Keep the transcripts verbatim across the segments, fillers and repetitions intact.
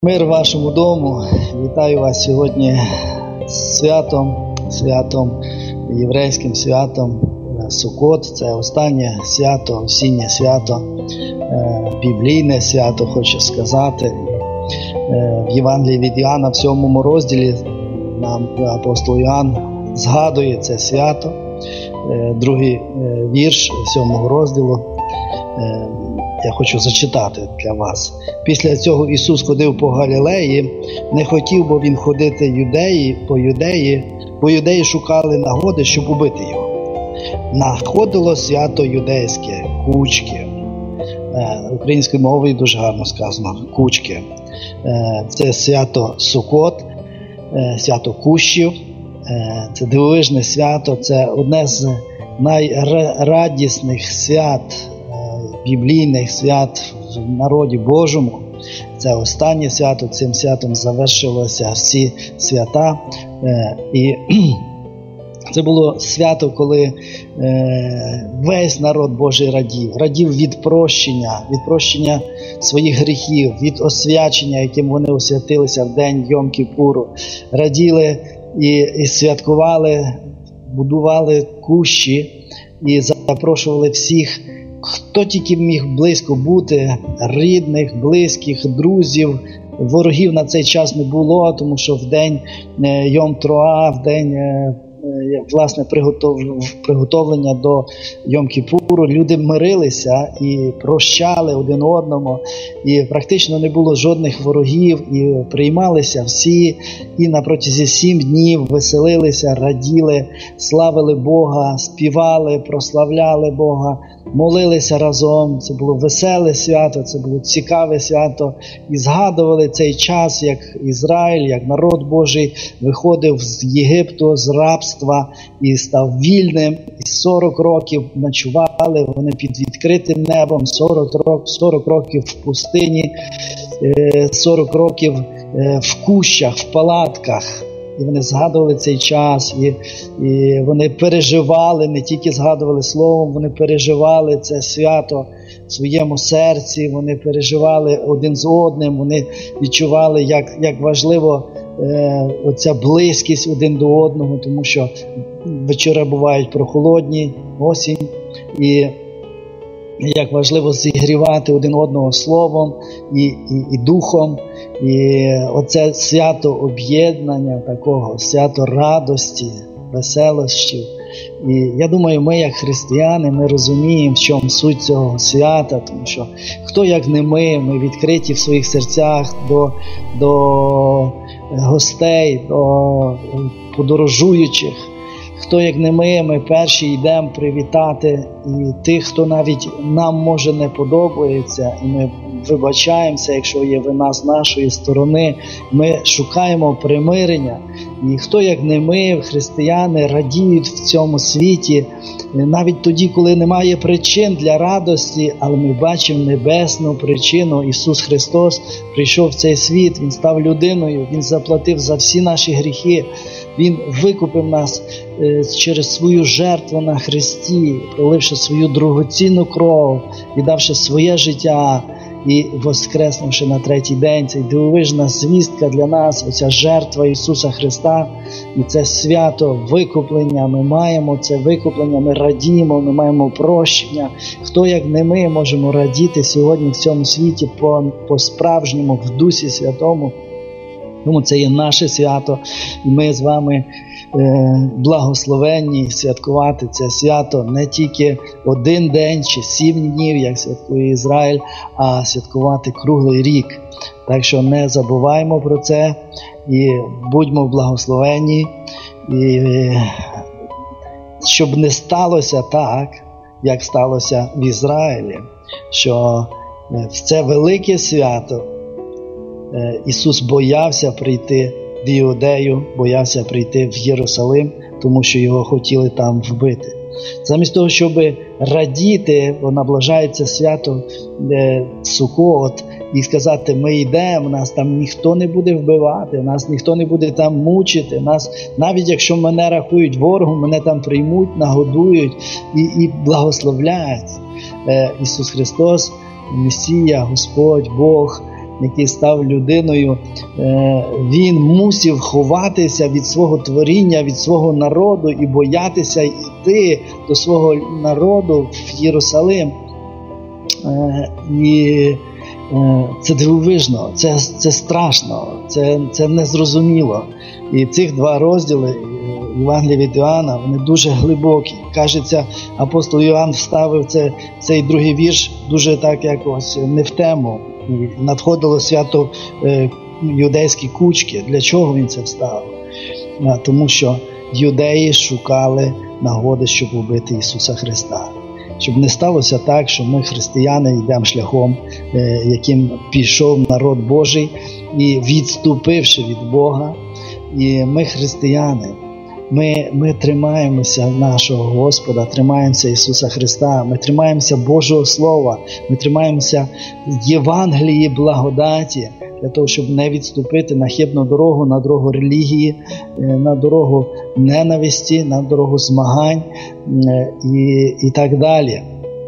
Мир вашому дому. Вітаю вас сьогодні з святом, святом, єврейським святом Суккот. Це останнє свято, осіннє свято, біблійне свято, хочу сказати. В Євангелії від Іоанна в сьомому розділі нам апостол Іоанн згадує це свято. Другий вірш сьомого розділу я хочу зачитати для вас. Після цього Ісус ходив по Галілеї, не хотів, бо Він ходити юдеї, по юдеї, бо юдеї шукали нагоди, щоб убити Його. Находило свято юдейське, кучки. Українською мовою дуже гарно сказано, кучки. Це свято Суккот, свято кущів. Це дивовижне свято, це одне з найрадісних свят, біблійних свят в народі Божому. Це останнє свято, цим святом завершилося всі свята. І це було свято, коли весь народ Божий радів. Радів від прощення, від прощення своїх гріхів, від освячення, яким вони освятилися в день Йом-Кіпуру. Раділи і, і святкували, будували кущі і запрошували всіх, хто тільки міг близько бути, рідних, близьких, друзів. Ворогів на цей час не було, тому що в день Йом-Троа, в день власне приготовлення до Йом-Кіпуру, люди мирилися і прощали один одному, і практично не було жодних ворогів, і приймалися всі, і на протязі сім днів веселилися, раділи, славили Бога, співали, прославляли Бога, молилися разом. Це було веселе свято, це було цікаве свято, і згадували цей час, як Ізраїль, як народ Божий виходив з Єгипту, з рабства і став вільним, і сорок років ночували вони під відкритим небом, сорок років в пустині, сорок років в кущах, в палатках. І вони згадували цей час, і, і вони переживали, не тільки згадували словом, вони переживали це свято в своєму серці, вони переживали один з одним, вони відчували, як, як важливо е, оця близькість один до одного, тому що вечори бувають прохолодні, осінь, і як важливо зігрівати один одного словом і, і, і духом. І оце свято об'єднання такого, свято радості, веселощів. І я думаю, ми як християни, ми розуміємо, в чому суть цього свята, тому що хто як не ми, ми відкриті в своїх серцях до, до гостей, до подорожуючих. Хто як не ми, ми перші йдемо привітати і тих, хто навіть нам може не подобається, і ми вибачаємося, якщо є вина з нашої сторони, ми шукаємо примирення. І хто як не ми, християни, радіють в цьому світі, навіть тоді, коли немає причин для радості, але ми бачимо небесну причину. Ісус Христос прийшов в цей світ, Він став людиною, Він заплатив за всі наші гріхи, Він викупив нас через свою жертву на хресті, проливши свою дорогоцінну кров, віддавши своє життя і воскреснувши на третій день. Це дивовижна звістка для нас, оця жертва Ісуса Христа, і це свято викуплення. Ми маємо це викуплення, ми радіємо, ми маємо прощення. Хто як не ми можемо радіти сьогодні в цьому світі по, по-справжньому, в Дусі Святому. Тому це є наше свято, і ми з вами е, благословенні святкувати це свято не тільки один день чи сім днів, як святкує Ізраїль, а святкувати круглий рік. Так що не забуваємо про це і будьмо благословенні, і е, щоб не сталося так, як сталося в Ізраїлі, що в це велике свято Ісус боявся прийти в Іудею, боявся прийти в Єрусалим, тому що його хотіли там вбити. Замість того, щоб радіти, бо наближається свято Суккот, і сказати, ми йдемо, нас там ніхто не буде вбивати, нас ніхто не буде там мучити, нас, навіть якщо мене рахують ворогом, мене там приймуть, нагодують і, і благословляють. Ісус Христос, Месія, Господь, Бог, який став людиною, він мусив ховатися від свого творіння, від свого народу і боятися йти до свого народу в Єрусалим. І це дивовижно, це, це страшно, це, це незрозуміло. І цих два розділи Євангелія від Іоанна, вони дуже глибокі. Кажеться, апостол Іоанн вставив це, цей другий вірш дуже так якось не в тему. І надходило свято е, юдейські кучки. Для чого він це вставив? А, тому що юдеї шукали нагоди, щоб убити Ісуса Христа. Щоб не сталося так, що ми, християни, йдемо шляхом, е, яким пішов народ Божий, і відступивши від Бога, і ми, християни, Ми, ми тримаємося нашого Господа, тримаємося Ісуса Христа, ми тримаємося Божого Слова, ми тримаємося Євангелії благодаті, для того, щоб не відступити на хибну дорогу, на дорогу релігії, на дорогу ненависті, на дорогу змагань і, і так далі.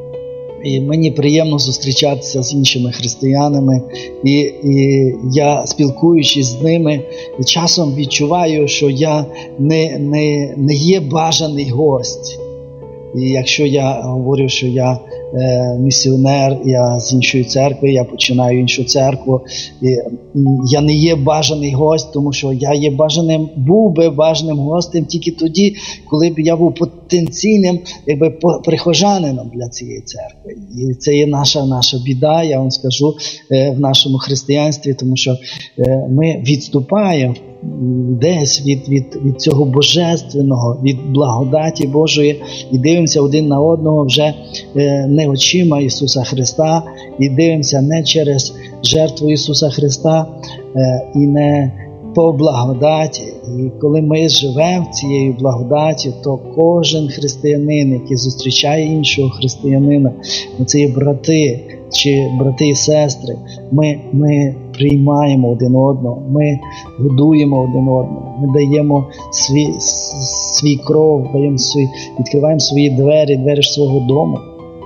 І мені приємно зустрічатися з іншими християнами, і, і я, спілкуючись з ними, часом відчуваю, що я не, не, не є бажаний гость. І якщо я говорю, що я е, місіонер, я з іншої церкви, я починаю іншу церкву, і я не є бажаний гость, тому що я є бажаним, був би бажаним гостем тільки тоді, коли б я був потенційним, якби, прихожанином для цієї церкви. І це є наша, наша біда, я вам скажу, е, в нашому християнстві, тому що е, ми відступаємо десь від, від, від цього божественного, від благодаті Божої, і дивимося один на одного вже е, не очима Ісуса Христа, і дивимося не через жертву Ісуса Христа, е, і не по благодаті. І коли ми живемо цією благодаті, то кожен християнин, який зустрічає іншого християнина, це є брати чи брати і сестри, ми, ми приймаємо один одного, ми годуємо один одного, ми даємо свій, свій кров, даємо свій, відкриваємо свої двері, двері свого дому.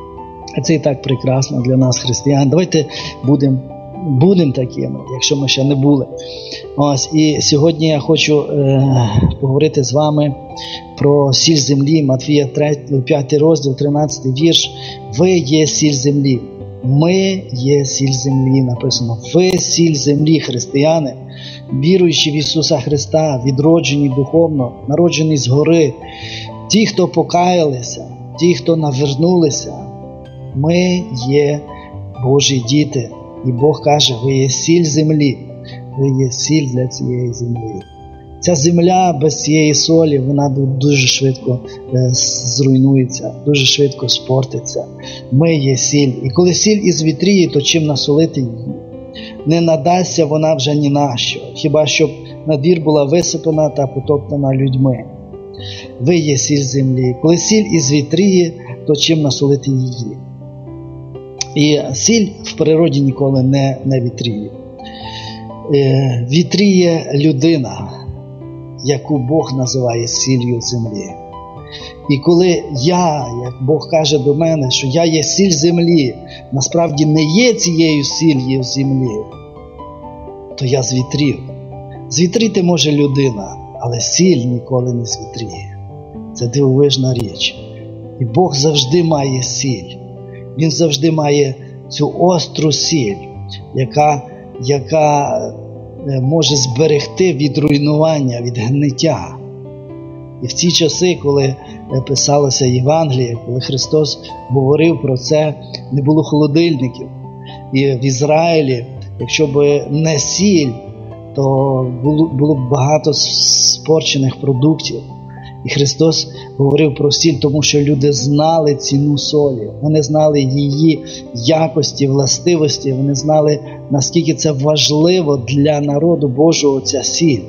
А це і так прекрасно для нас, християн. Давайте будемо будем такими, якщо ми ще не були. Ось, і сьогодні я хочу е, поговорити з вами про сіль землі, Матвія п'ятий розділ, тринадцятий вірш. Ви є сіль землі. Ми є сіль землі, написано. Ви сіль землі, християни, віруючи в Ісуса Христа, відроджені духовно, народжені згори. Ті, хто покаялися, ті, хто навернулися, ми є Божі діти. І Бог каже, ви є сіль землі, ви є сіль для цієї землі. Ця земля без цієї солі, вона дуже швидко е, зруйнується, дуже швидко спортиться. Ми є сіль. І коли сіль ізвітріє, то чим насолити її? Не надасться вона вже ні на що, хіба щоб на двір була висипана та потоптана людьми. Ви є сіль землі. Коли сіль ізвітріє, то чим насолити її? І сіль в природі ніколи не, не вітріє. Е, вітріє людина, яку Бог називає сіллю землі. І коли я, як Бог каже до мене, що я є сіль землі, насправді не є цією сіллю землі, то я звітрів. Звітрити може людина, але сіль ніколи не звітріє. Це дивовижна річ. І Бог завжди має сіль. Він завжди має цю остру сіль, яка, яка може зберегти від руйнування, від гниття. І в ці часи, коли писалося Євангеліє, коли Христос говорив про це, не було холодильників. І в Ізраїлі, якщо б не сіль, то було, було б багато спорчених продуктів. І Христос говорив про сіль, тому що люди знали ціну солі. Вони знали її якості, властивості. Вони знали, наскільки це важливо для народу Божого ця сіль.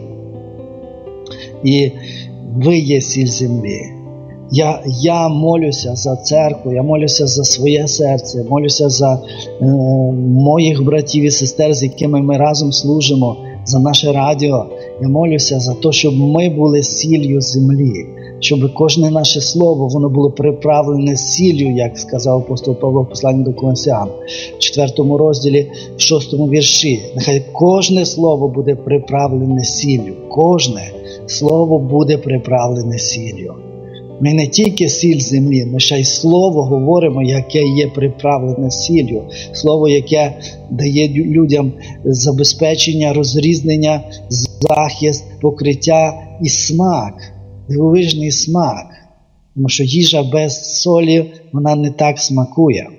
І ви є сіль землі. Я, я молюся за церкву, я молюся за своє серце, молюся за е, моїх братів і сестер, з якими ми разом служимо, за наше радіо. Я молюся за те, щоб ми були сіллю землі, щоб кожне наше слово, воно було приправлене сіллю, як сказав апостол Павло в посланні до Колосян, в четвертому розділі, в шостому вірші. Нехай кожне слово буде приправлене сіллю. Кожне слово буде приправлене сіллю. Ми не тільки сіль землі, ми ще й слово говоримо, яке є приправлене сіллю. Слово, яке дає людям забезпечення, розрізнення, захист, покриття і смак. Дивовижний смак. Тому що їжа без солі, вона не так смакує.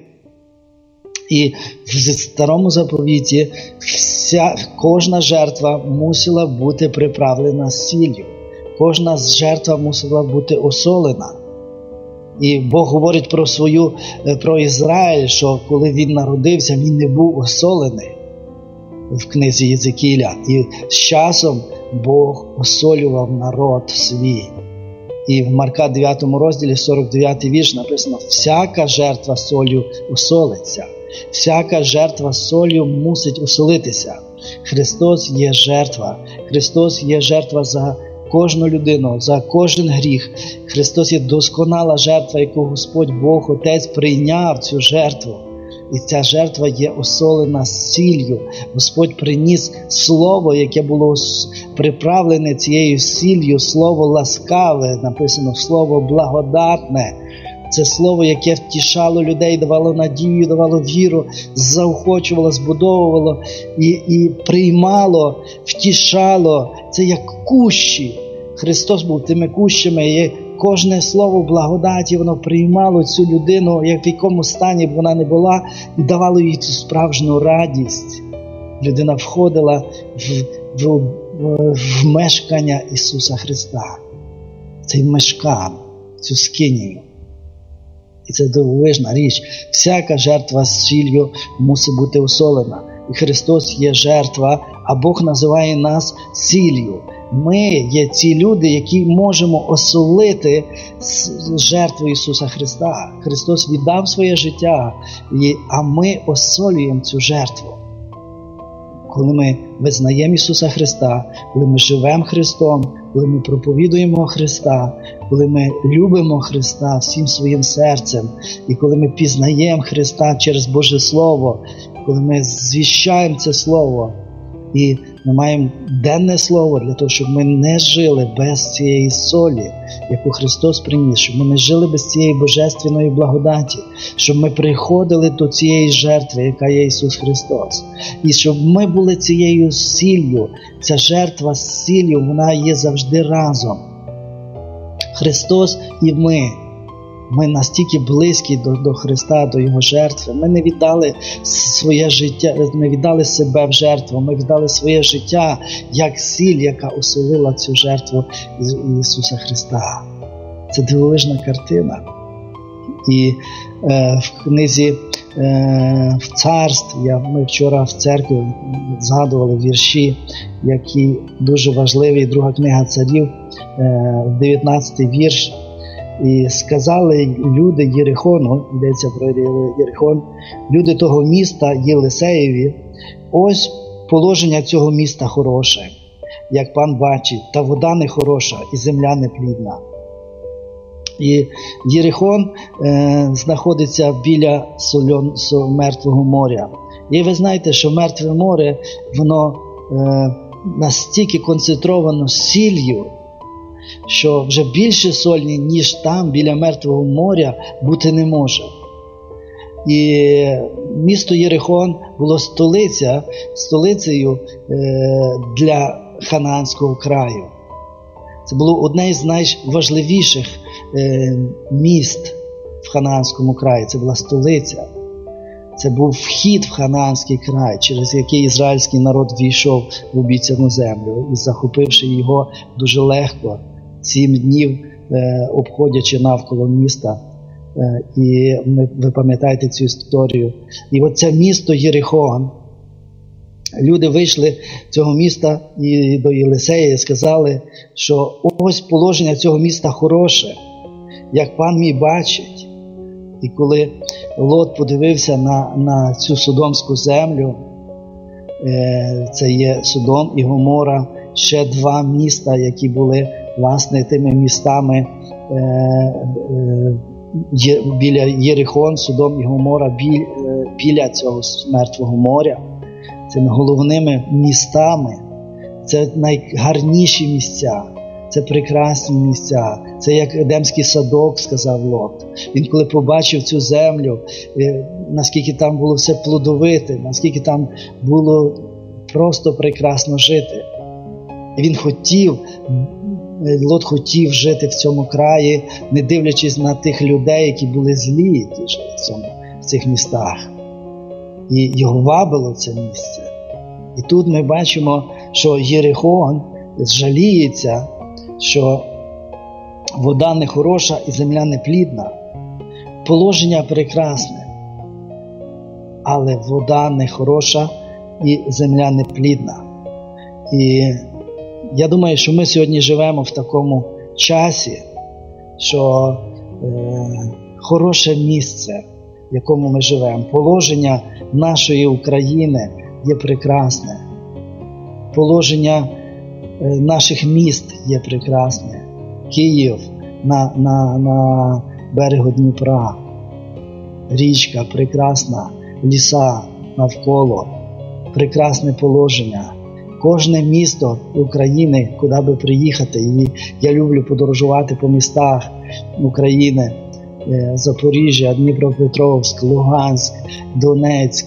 І в Старому Заповіті вся, кожна жертва мусила бути приправлена сіллю. Кожна жертва мусила бути осолена. І Бог говорить про свою, про Ізраїль, що коли він народився, він не був осолений в книзі Єзекіля. І з часом Бог осолював народ свій. І в Марка дев'ятому розділі, сорок дев'ятий вірш написано: «Всяка жертва солью осолиться». Всяка жертва солью мусить осолитися. Христос є жертва. Христос є жертва за кожну людину, за кожен гріх. Христос є досконала жертва, яку Господь Бог Отець прийняв цю жертву. І ця жертва є осолена сіллю. Господь приніс слово, яке було приправлене цією сіллю, слово ласкаве, написано слово благодатне. Це слово, яке втішало людей, давало надію, давало віру, заохочувало, збудовувало і, і приймало, втішало. Це як кущі. Христос був тими кущами, і кожне слово благодаті, воно приймало цю людину, як в якому стані б вона не була, і давало їй цю справжню радість. Людина входила в, в, в, в мешкання Ісуса Христа. Цей мешкан, цю скинію. І це дивовижна річ. Всяка жертва з сіллю мусить бути осолена. І Христос є жертва, а Бог називає нас сіллю. Ми є ці люди, які можемо осолити жертву Ісуса Христа. Христос віддав своє життя, а ми осолюємо цю жертву. Коли ми визнаємо Ісуса Христа, коли ми живемо Христом, коли ми проповідуємо Христа, коли ми любимо Христа всім своїм серцем, і коли ми пізнаємо Христа через Боже Слово, коли ми звіщаємо це Слово, і ми маємо денне Слово для того, щоб ми не жили без цієї солі, яку Христос приніс, щоб ми не жили без цієї божественної благодаті, щоб ми приходили до цієї жертви, яка є Ісус Христос. І щоб ми були цією сіллю. Ця жертва з сіллю, вона є завжди разом. Христос і ми. Ми настільки близькі до, до Христа, до Його жертви. Ми не віддали своє життя, не віддали себе в жертву, ми віддали своє життя як сіль, яка осолила цю жертву Ісуса Христа. Це дивовижна картина. І е, в книзі е, в царств, я, ми вчора в церкві згадували вірші, які дуже важливі. Друга книга царів, е, дев'ятнадцятий вірш. І сказали люди Єрихону, йдеться про Єрихон, люди того міста Єлисеєві: ось положення цього міста хороше, як пан бачить, та вода не хороша, і земля не плідна. І Єрихон е, знаходиться біля сольон, сол, Мертвого моря. І ви знаєте, що Мертве море, воно е, настільки концентровано сіллю, що вже більше сольні, ніж там, біля Мертвого моря, бути не може. І місто Єрихон було столиця, столицею е, для Ханаанського краю. Це було одне з найважливіших е, міст в Ханаанському краї. Це була столиця. Це був вхід в Ханаанський край, через який ізраїльський народ війшов в обіцяну землю. І захопивши його дуже легко, сім днів е, обходячи навколо міста. Е, і ми, ви пам'ятаєте цю історію. І оце місто Єрихон, люди вийшли з цього міста і до Єлисея і сказали, що ось положення цього міста хороше, як пан мій бачить. І коли Лот подивився на, на цю Содомську землю, е, це є Содом і Гомора, ще два міста, які були, власне, тими містами е, е, є, біля Єрихон, Содом і Гомора, біль, е, біля цього мертвого моря, цими головними містами. Це найгарніші місця, це прекрасні місця, це як Едемський садок, сказав Лот. Він коли побачив цю землю, наскільки там було все плодовите, наскільки там було просто прекрасно жити. І він хотів, Лот хотів жити в цьому краї, не дивлячись на тих людей, які були злі, які жили в, цьому, в цих містах. І його вабило це місце. І тут ми бачимо, що Єрихон жаліється, що вода не хороша і земля не плідна. Положення прекрасне, але вода не хороша і земля не плідна. І я думаю, що ми сьогодні живемо в такому часі, що е, хороше місце, в якому ми живемо, положення нашої України є прекрасне. Положення е, наших міст є прекрасне. Київ на, на, на берегу Дніпра, річка прекрасна, ліса навколо, прекрасне положення. Кожне місто України, куди би приїхати, і я люблю подорожувати по містах України, Запоріжжя, Дніпропетровськ, Луганськ, Донецьк,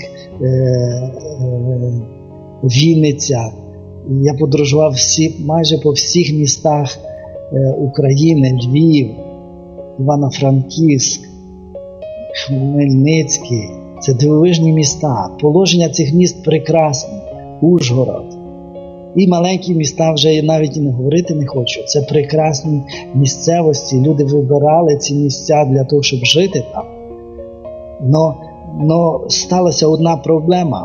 Вінниця. Я подорожував всі, майже по всіх містах України, Львів, Івано-Франківськ, Хмельницький. Це дивовижні міста. Положення цих міст прекрасне. Ужгород. І маленькі міста вже я навіть і не говорити не хочу. Це прекрасні місцевості. Люди вибирали ці місця для того, щоб жити там. Но, но сталася одна проблема,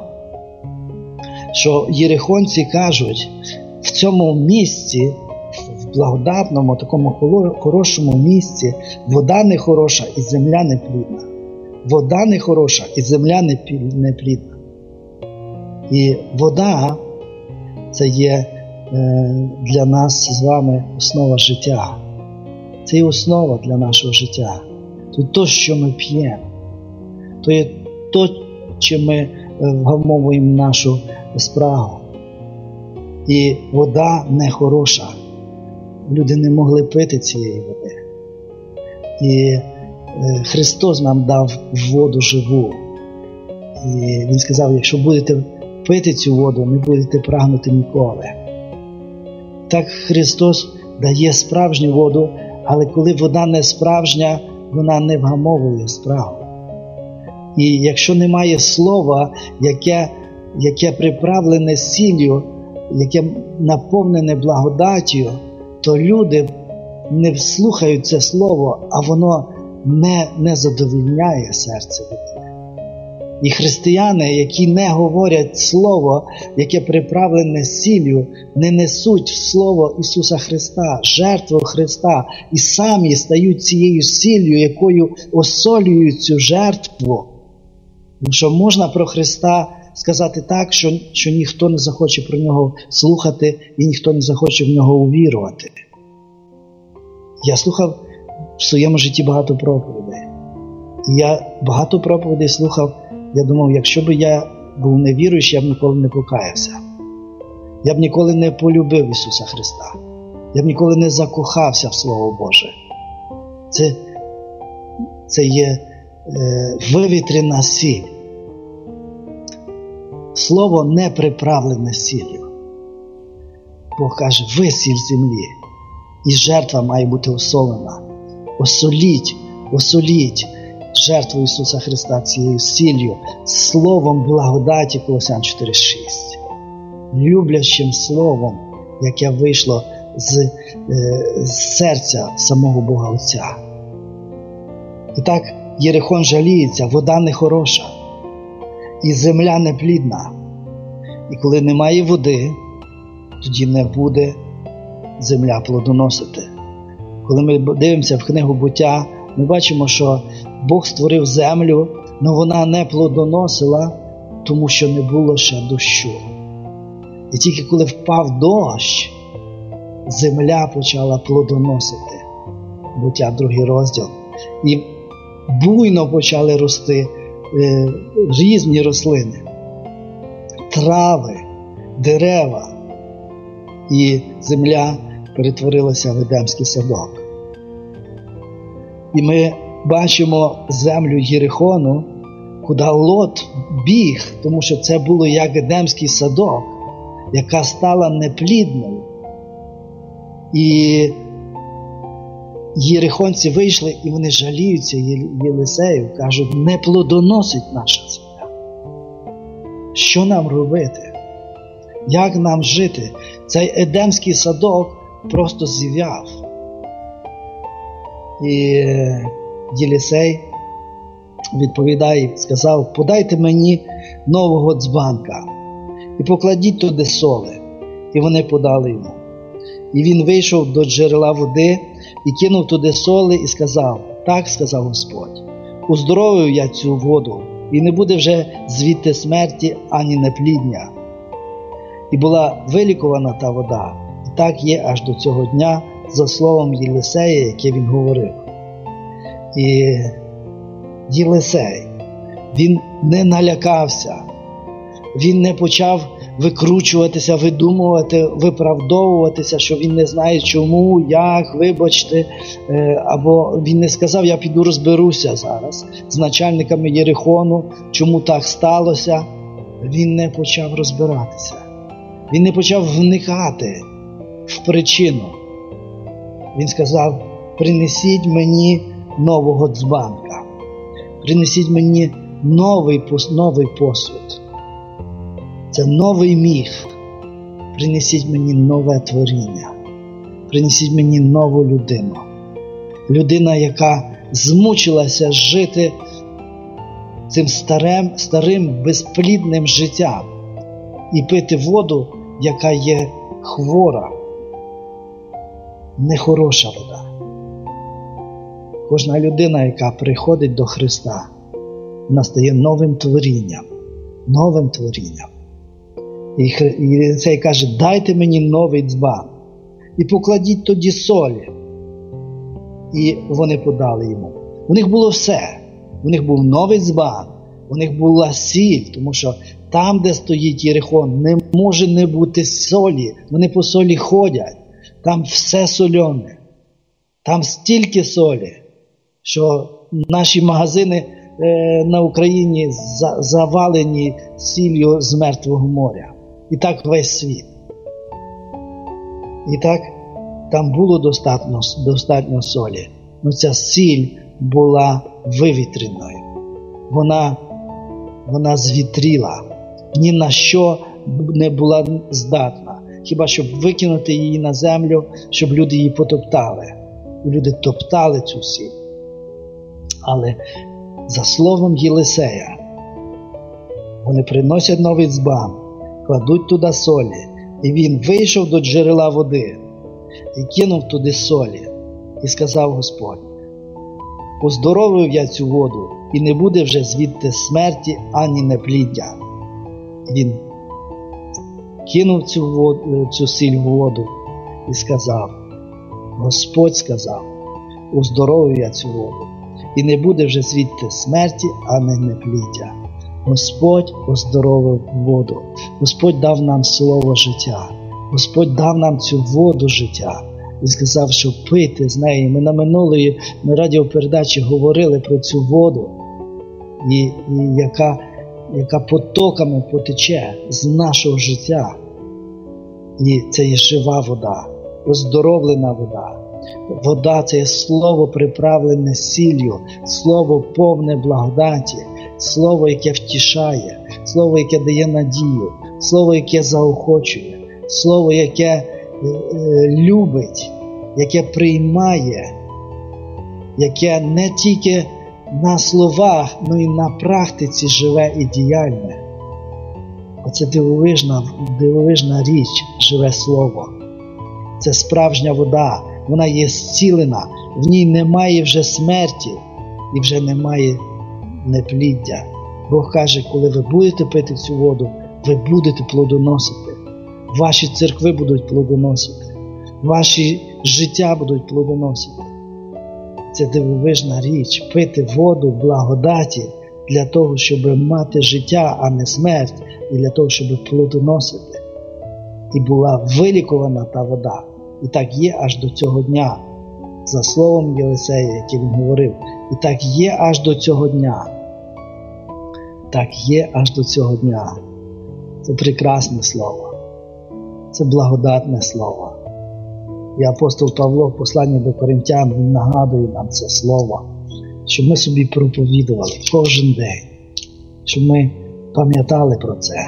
що єрихонці кажуть, в цьому місці, в благодатному, такому хорошому місці, вода не хороша і земля не плідна. Вода не хороша і земля не плідна. І вода – це є е, для нас з вами основа життя. Це є основа для нашого життя. Це те, що ми п'ємо. То є те, чим ми вгамовуємо нашу спрагу. І вода не хороша. Люди не могли пити цієї води. І е, Христос нам дав воду живу. І Він сказав, якщо будете пити цю воду, не будете прагнути ніколи. Так Христос дає справжню воду, але коли вода не справжня, вона не вгамовує справу. І якщо немає слова, яке, яке приправлене сіллю, яке наповнене благодаттю, то люди не слухають це слово, а воно не, не задовольняє серце людини. І християни, які не говорять слово, яке приправлене сіллю, не несуть слово Ісуса Христа, жертву Христа, і самі стають цією сіллю, якою осолюють цю жертву. Тому що можна про Христа сказати так, що, що ніхто не захоче про Нього слухати і ніхто не захоче в Нього увірувати. Я слухав в своєму житті багато проповідей. І я багато проповідей слухав. Я думав, якщо б я був невіруючий, я б ніколи не покаявся. Я б ніколи не полюбив Ісуса Христа. Я б ніколи не закохався в Слово Боже. Це, це є е, вивітряна сіль. Слово не приправлене сіллю. Бог каже, ви сіль землі. І жертва має бути осолена. Осоліть, осоліть жертву Ісуса Христа цією сіллю, словом благодаті, Колосян чотири шість. Люблячим словом, яке вийшло з, е, з серця самого Бога Отця. І так Єрихон жаліється, вода не хороша, і земля не плідна. І коли немає води, тоді не буде земля плодоносити. Коли ми дивимося в книгу Буття, ми бачимо, що Бог створив землю, але вона не плодоносила, тому що не було ще дощу. І тільки коли впав дощ, земля почала плодоносити. Буття, другий розділ. І буйно почали рости е, різні рослини, трави, дерева. І земля перетворилася в Едемський садок. І ми бачимо землю Єрихону, куди Лот біг, тому що це було як Едемський садок, яка стала неплідною. І єрихонці вийшли, і вони жаліються Єлисею, кажуть, не плодоносить наша земля. Що нам робити? Як нам жити? Цей Едемський садок просто зів'яв. І Єлисей відповідає, сказав, подайте мені нового дзбанка і покладіть туди соли. І вони подали йому. І він вийшов до джерела води і кинув туди соли і сказав, так сказав Господь, уздоровив я цю воду, і не буде вже звідти смерті ані неплідня. І була вилікувана та вода, і так є аж до цього дня, за словом Єлисея, яке він говорив. І Єлисей, він не налякався, він не почав викручуватися, видумувати, виправдовуватися, що він не знає чому, як, вибачте, або він не сказав, я піду розберуся зараз з начальниками Єрихону, чому так сталося. Він не почав розбиратися, він не почав вникати в причину. Він сказав, принесіть мені нового дзбанка, принесіть мені новий, новий посуд. Це новий міг. Принесіть мені нове творіння. Принесіть мені нову людину. Людина, яка змучилася жити цим старим, старим безплідним життям і пити воду, яка є хвора, нехороша вода. Кожна людина, яка приходить до Христа, вона стає новим творінням. Новим творінням. І Єлисей каже, дайте мені новий дзбан і покладіть тоді солі. І вони подали йому. У них було все. У них був новий дзбан, у них була сіль, тому що там, де стоїть Єрихон, не може не бути солі. Вони по солі ходять. Там все солене. Там стільки солі, що наші магазини е, на Україні за, завалені сіллю з Мертвого моря. І так весь світ. І так, там було достатньо, достатньо солі. Но ця сіль була вивітреною. Вона, вона звітріла. Ні на що не була здатна. Хіба щоб викинути її на землю, щоб люди її потоптали. І люди топтали цю сіль. Але за словом Єлисея, вони приносять новий дзбан, кладуть туди солі, і він вийшов до джерела води і кинув туди солі. І сказав Господь, уздоровив я цю воду, і не буде вже звідти смерті ані непліддя. Він кинув цю, воду, цю сіль в воду і сказав, Господь сказав, уздоровив я цю воду, і не буде вже звідти смерті ані непліддя. Господь оздоровив воду. Господь дав нам слово життя. Господь дав нам цю воду життя. Він сказав, що пити з неї. Ми на минулої на радіопередачі говорили про цю воду, і, і яка, яка потоками потече з нашого життя. І це є жива вода, оздоровлена вода. Вода – це є слово, приправлене сіллю, слово повне благодаті, слово, яке втішає, слово, яке дає надію, слово, яке заохочує, слово, яке е, е, любить, яке приймає, яке не тільки на словах, але й на практиці живе і діяльне. Оце дивовижна, дивовижна річ, живе слово. Це справжня вода, вона є зцілена, в ній немає вже смерті і вже немає непліддя. Бог каже, коли ви будете пити цю воду, ви будете плодоносити. Ваші церкви будуть плодоносити. Ваші життя будуть плодоносити. Це дивовижна річ – пити воду благодаті для того, щоб мати життя, а не смерть, і для того, щоб плодоносити. І була вилікувана та вода. І так є аж до цього дня. За словом Єлисея, який він говорив. І так є аж до цього дня. Так є аж до цього дня. Це прекрасне слово. Це благодатне слово. І апостол Павло в посланні до Коринтян, він нагадує нам це слово, щоб ми собі проповідували кожен день, щоб ми пам'ятали про це.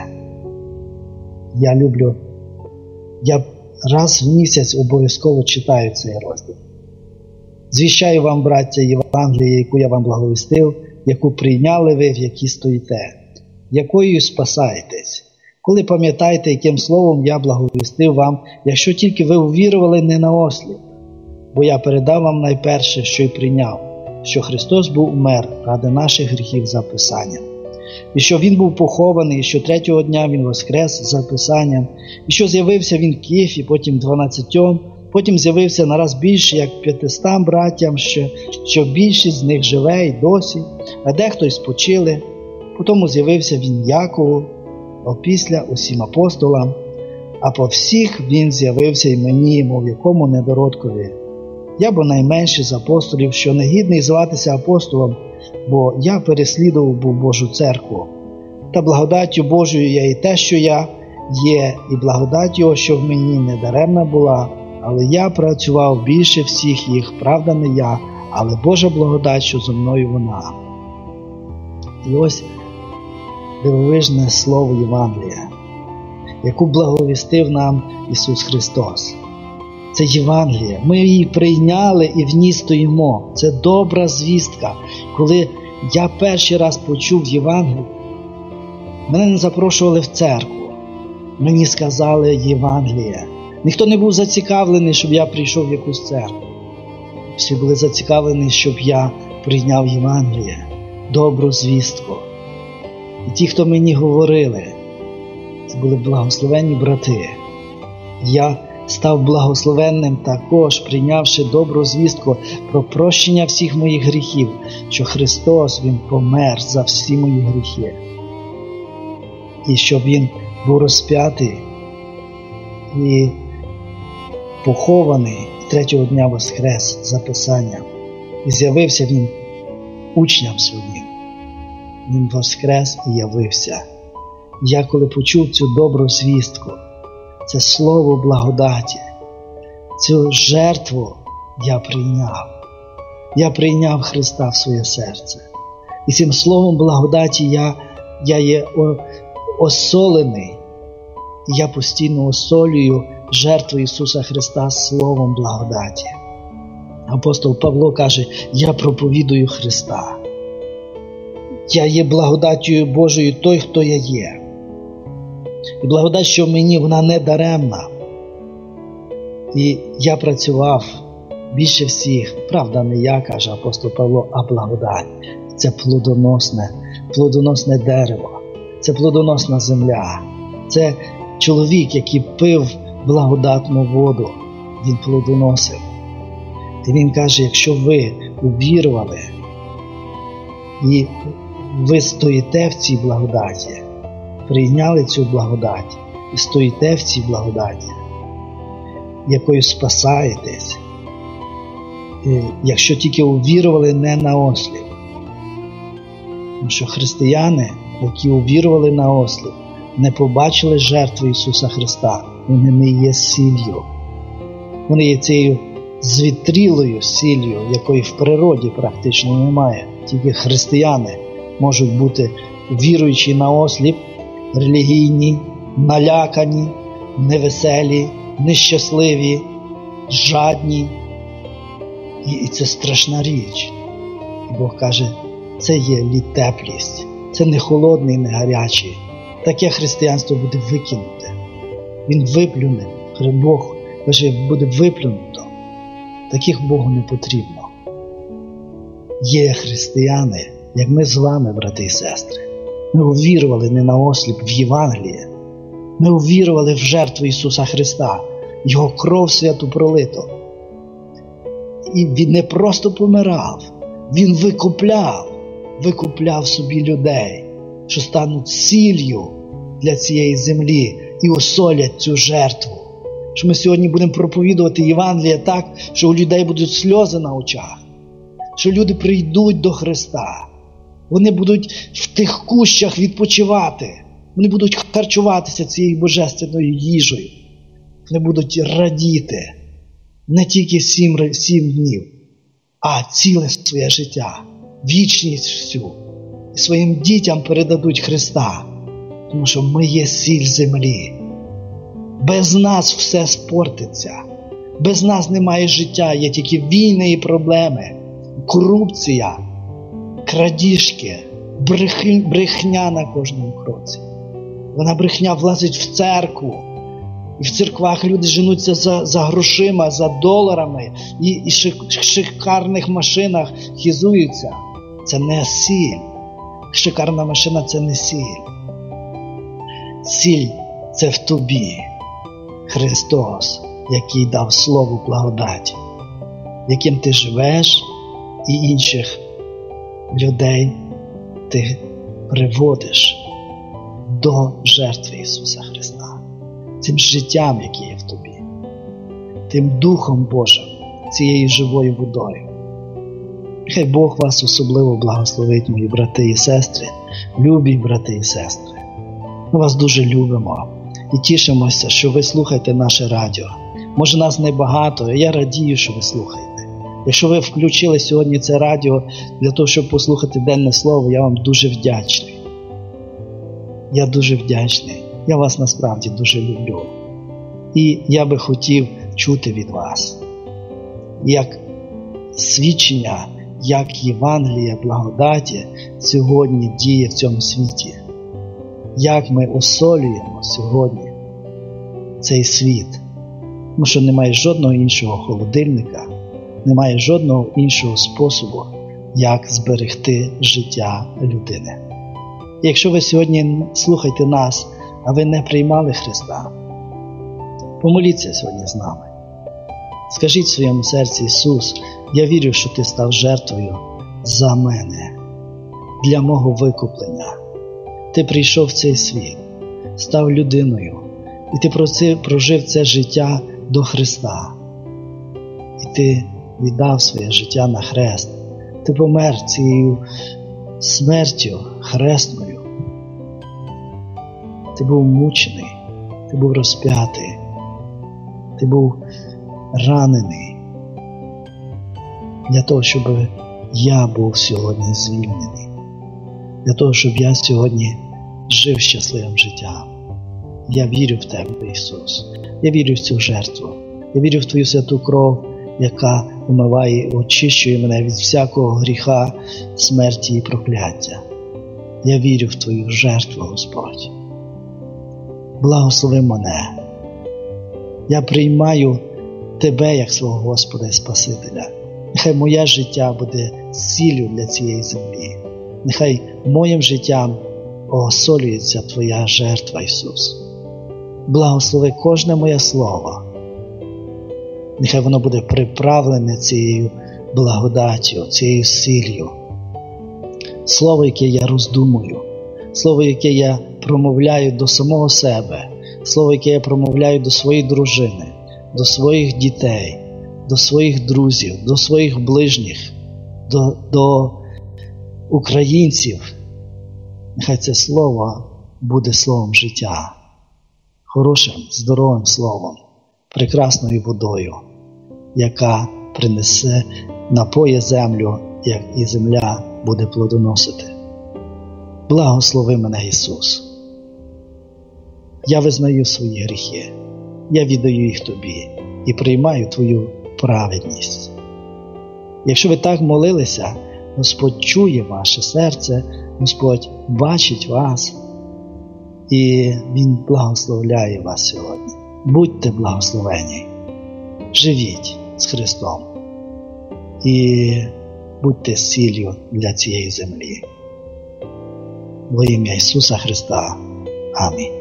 Я люблю, я раз в місяць обов'язково читаю цей розділ. Звіщаю вам, браття, Євангеліє, яку я вам благовістив, яку прийняли ви, в якій стоїте, якою спасаєтесь. Коли пам'ятаєте, яким словом я благовістив вам, якщо тільки ви увірували не наосліп, бо я передав вам найперше, що й прийняв, що Христос був умер ради наших гріхів за Писанням, і що Він був похований, і що третього дня Він воскрес за Писанням, і що з'явився Він Кифі, потім дванадцятьом, потім з'явився нараз більше, як п'ятистам братям, що, що більшість з них живе й досі, а дехто й спочили. Потім з'явився Він Якову, опісля усім апостолам, а по всіх Він з'явився й мені, мов якому недородкові. Я бо найменший з апостолів, що не гідний зватися апостолом, бо я переслідував був Божу церкву. Та благодаттю Божою я і те, що я є, і благодать Його, що в мені не даремна була, але я працював більше всіх їх, правда не я, але Божа благодать, що зо мною вона. І ось дивовижне слово Євангелія, яку благовістив нам Ісус Христос. Це Євангеліє. Ми її прийняли і в ній стоїмо. Це добра звістка. Коли я перший раз почув Євангеліє, мене не запрошували в церкву. Мені сказали Євангеліє. Ніхто не був зацікавлений, щоб я прийшов в якусь церкву. Всі були зацікавлені, щоб я прийняв Євангеліє, добру звістку. І ті, хто мені говорили, це були благословенні брати. Я став благословенним також, прийнявши добру звістку про прощення всіх моїх гріхів, що Христос, Він помер за всі мої гріхи. І щоб Він був розп'ятий і похований, і третього дня воскрес за Писанням. І з'явився Він учням своїм. Він воскрес і явився. Я коли почув цю добру звістку, це слово благодаті, цю жертву я прийняв. Я прийняв Христа в своє серце. І цим словом благодаті я, я є осолений. І я постійно осолюю жертву Ісуса Христа словом благодаті. Апостол Павло каже, я проповідую Христа. Я є благодаттю Божою той, хто я є. І благодать, що в мені, вона не даремна. І я працював більше всіх, правда не я, каже апостол Павло, а благодать. Це плодоносне, плодоносне дерево, це плодоносна земля, це чоловік, який пив благодатну воду, він плодоносив. І він каже, якщо ви увірували і ви стоїте в цій благодаті, прийняли цю благодать і стоїте в цій благодаті, якою спасаєтесь, якщо тільки увірували не наосліп. Тому що християни, які увірували наосліп, не побачили жертви Ісуса Христа. Вони не є сіллю. Вони є цією звітрілою сіллю, якої в природі практично немає. Тільки християни можуть бути віруючі наосліп, релігійні, налякані, невеселі, нещасливі, жадні. І це страшна річ. І Бог каже, це є літеплість, це не холодний, не гарячий. Таке християнство буде викинуте. Він виплюне. Бог каже, буде виплюнуто. Таких Богу не потрібно. Є християни, як ми з вами, брати і сестри. Ми увірували не наосліп в Євангеліє. Ми увірували в жертву Ісуса Христа. Його кров святу пролито. І він не просто помирав, він викупляв, викупляв собі людей, що стануть сіллю для цієї землі і осолять цю жертву. Що ми сьогодні будемо проповідувати Євангеліє так, що у людей будуть сльози на очах, що люди прийдуть до Христа, вони будуть в тих кущах відпочивати, вони будуть харчуватися цією божественною їжею, вони будуть радіти не тільки сім, сім днів, а ціле своє життя, вічність всю. І своїм дітям передадуть Христа, тому що ми є сіль землі. Без нас все спортиться, без нас немає життя, є тільки війни і проблеми, корупція, крадіжки, брехня на кожному кроці. Вона брехня влазить в церкву. І в церквах люди женуться за, за грошима, за доларами і, і шик, шикарних машинах хизуються. Це не сіль. Шикарна машина – це не сіль. Сіль – це в тобі. Христос, який дав слово благодаті, яким ти живеш і інших людей ти приводиш до жертви Ісуса Христа. Цим життям, яке є в тобі, тим Духом Божим, цією живою водою. Хай Бог вас особливо благословить, мої брати і сестри, любі брати і сестри. Ми вас дуже любимо і тішимося, що ви слухаєте наше радіо. Може нас небагато, а я радію, що ви слухаєте. Якщо ви включили сьогодні це радіо для того, щоб послухати денне слово, я вам дуже вдячний. Я дуже вдячний. Я вас насправді дуже люблю. І я би хотів чути від вас, як свідчення, як Євангелія благодаті сьогодні діє в цьому світі. Як ми осолюємо сьогодні цей світ. Тому що немає жодного іншого холодильника, немає жодного іншого способу, як зберегти життя людини. І якщо ви сьогодні слухаєте нас, а ви не приймали Христа, помоліться сьогодні з нами. Скажіть в своєму серці: Ісус, я вірю, що Ти став жертвою за мене, для мого викуплення. Ти прийшов в цей світ, став людиною, і Ти прожив це життя до Христа. І Ти віддав своє життя на хрест. Ти помер цією смертю хресною. Ти був мучений, ти був розп'ятий, ти був ранений для того, щоб я був сьогодні звільнений, для того, щоб я сьогодні жив щасливим життям. Я вірю в Тебе, Ісус. Я вірю в цю жертву. Я вірю в Твою святу кров, яка умиває і очищує мене від всякого гріха, смерті і прокляття. Я вірю в Твою жертву, Господь. Благослови мене. Я приймаю Тебе як свого Господа і Спасителя. Нехай моє життя буде сіллю для цієї землі. Нехай моїм життям осолюється Твоя жертва, Ісус. Благослови кожне моє слово. Нехай воно буде приправлене цією благодаттю, цією сіллю. Слово, яке я роздумую, слово, яке я промовляю до самого себе, слово, яке я промовляю до своєї дружини, до своїх дітей, до своїх друзів, до своїх ближніх, до, до українців. Нехай це слово буде словом життя, хорошим, здоровим словом, прекрасною водою, яка принесе, напоє землю, як і земля буде плодоносити. Благослови мене, Ісус. Я визнаю свої гріхи, я віддаю їх Тобі і приймаю Твою праведність. Якщо ви так молилися, Господь чує ваше серце, Господь бачить вас, і Він благословляє вас сьогодні. Будьте благословені, живіть з Христом і будьте сіллю для цієї землі. Во ім'я Ісуса Христа. Амінь.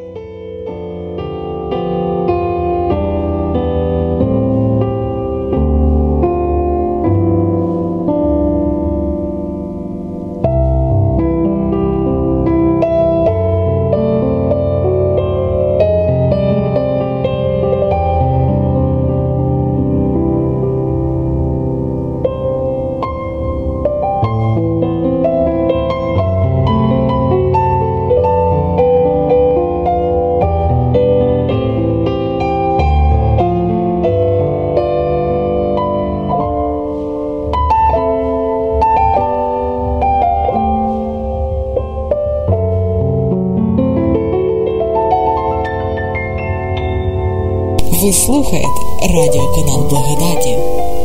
слухаєте радіоканал Благодаті.